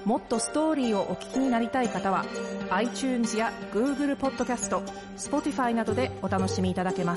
もっとストーリーをお聞きになりたい方は iTunes や Google ポッドキャスト、Spotify などでお楽しみいただけます。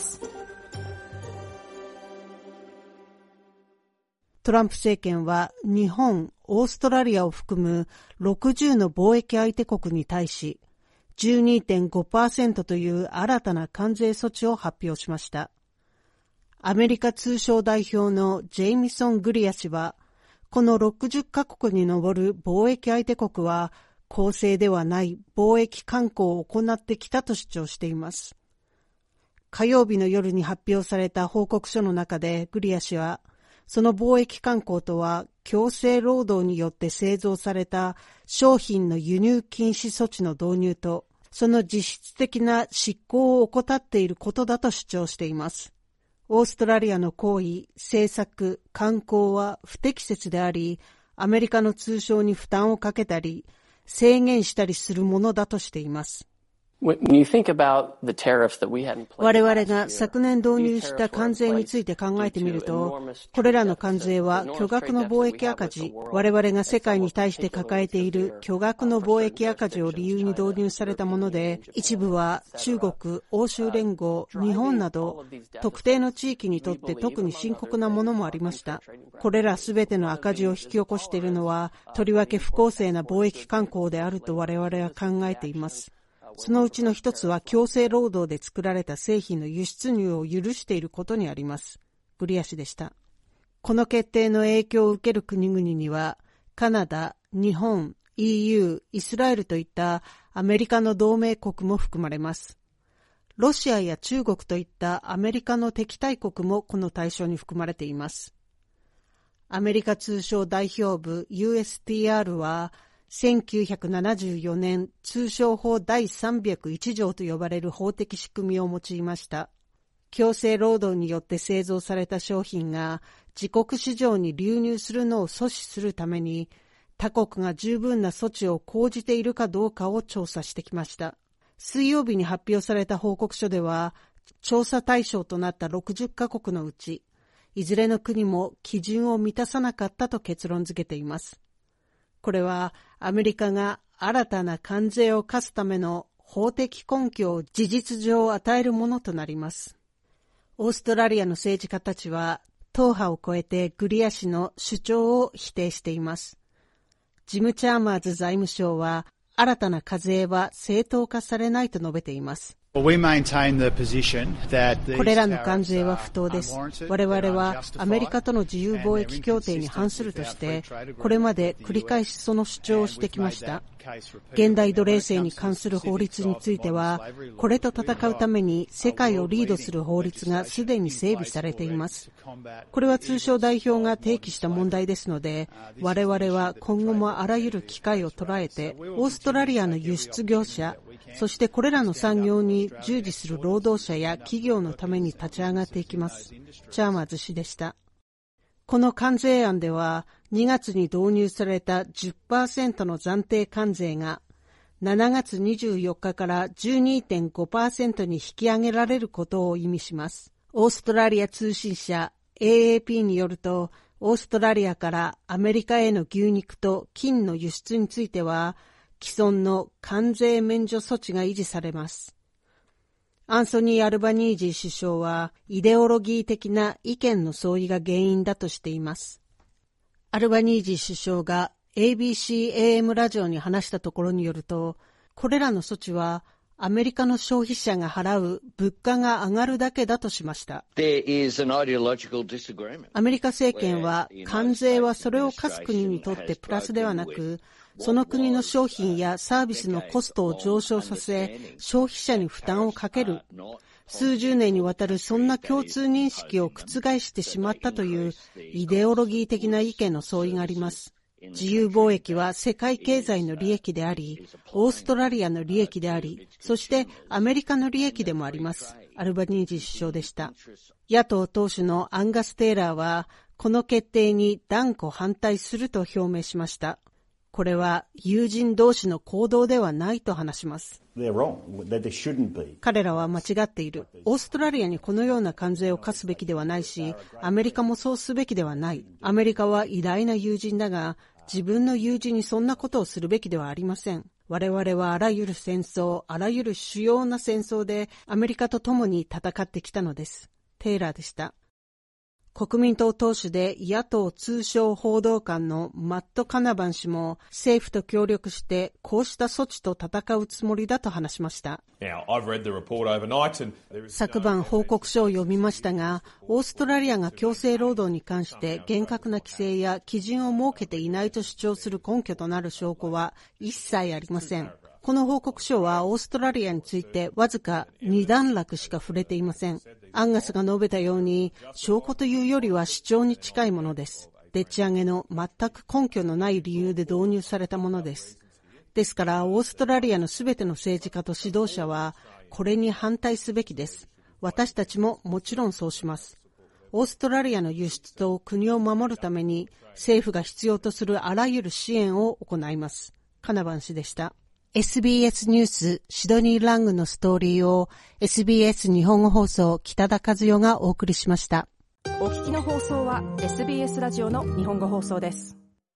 トランプ政権は日本、オーストラリアを含む60の貿易相手国に対し 12.5% という新たな関税措置を発表しました。アメリカ通商代表のジェイミソン・グリア氏は、この60カ国に上る貿易相手国は公正ではない貿易慣行を行ってきたと主張しています。火曜日の夜に発表された報告書の中でグリア氏は、その貿易慣行とは強制労働によって製造された商品の輸入禁止措置の導入と、その実質的な執行を怠っていることだと主張しています。オーストラリアの行為、政策、慣行は不適切であり、アメリカの通商に負担をかけたり、制限したりするものだとしています。我々が昨年導入した関税について考えてみると、これらの関税は巨額の貿易赤字、我々が世界に対して抱えている巨額の貿易赤字を理由に導入されたもので、一部は中国、欧州連合、日本など、特定の地域にとって特に深刻なものもありました。これらすべての赤字を引き起こしているのは、とりわけ不公正な貿易慣行であると我々は考えています。そのうちの一つは強制労働で作られた製品の輸出入を許していることにあります。グリア氏でした。この決定の影響を受ける国々には、カナダ、日本、EU、イスラエルといったアメリカの同盟国も含まれます。ロシアや中国といったアメリカの敵対国もこの対象に含まれています。アメリカ通商代表部 USTR は、1974年通商法第301条と呼ばれる法的仕組みを用いました。強制労働によって製造された商品が自国市場に流入するのを阻止するために、他国が十分な措置を講じているかどうかを調査してきました。水曜日に発表された報告書では、調査対象となった60カ国のうち、いずれの国も基準を満たさなかったと結論付けています。これはアメリカが新たな関税を課すための法的根拠を事実上与えるものとなります。オーストラリアの政治家たちは党派を超えてグリア氏の主張を否定しています。ジム・チャーマーズ財務相は新たな課税は正当化されないと述べています。これらの関税は不当です。我々はアメリカとの自由貿易協定に反するとして、これまで繰り返しその主張をしてきました。現代奴隷制に関する法律については、これと戦うために世界をリードする法律がすでに整備されています。これは通商代表が提起した問題ですので、我々は今後もあらゆる機会を捉えて、オーストラリアの輸出業者、そしてこれらの産業に従事する労働者や企業のために立ち上がっていきます。チャーマーズ氏でした。この関税案では、2月に導入された 10% の暫定関税が、7月24日から 12.5% に引き上げられることを意味します。オーストラリア通信社 AAP によると、オーストラリアからアメリカへの牛肉と金の輸出については、既存の関税免除措置が維持されます。アンソニー・アルバニージー首相はイデオロギー的な意見の相違が原因だとしています。アルバニージー首相が ABC/AM ラジオに話したところによると、これらの措置はアメリカの消費者が払う物価が上がるだけだとしました。アメリカ政権は関税はそれを課す国にとってプラスではなく、その国の商品やサービスのコストを上昇させ、消費者に負担をかける。数十年にわたるそんな共通認識を覆してしまったというイデオロギー的な意見の相違があります。自由貿易は世界経済の利益であり、オーストラリアの利益であり、そしてアメリカの利益でもあります。アルバニージー首相でした。野党党首のアンガス・テイラーは、この決定に断固反対すると表明しました。 これは友人同士の行動ではないと話します。彼らは間違っている。オーストラリアにこのような関税を課すべきではないし、アメリカもそうすべきではない。アメリカは偉大な友人だが、自分の友人にそんなことをするべきではありません。我々はあらゆる戦争、あらゆる主要な戦争でアメリカと共に戦ってきたのです。テイラーでした。国民党党首で野党通商報道官のマット・カナバン氏も政府と協力してこうした措置と戦うつもりだと話しました。昨晩報告書を読みましたが、オーストラリアが強制労働に関して厳格な規制や基準を設けていないと主張する根拠となる証拠は一切ありません。この報告書はオーストラリアについてわずか2段落しか触れていません。アンガスが述べたように、証拠というよりは主張に近いものです。でっち上げの全く根拠のない理由で導入されたものです。ですから、オーストラリアのすべての政治家と指導者は、これに反対すべきです。私たちももちろんそうします。オーストラリアの輸出と国を守るために、政府が必要とするあらゆる支援を行います。カナバン氏でした。SBS ニュースシドニー・ラングのストーリーを SBS 日本語放送北田和代がお送りしました。 お聞きの放送は SBS ラジオの日本語放送です。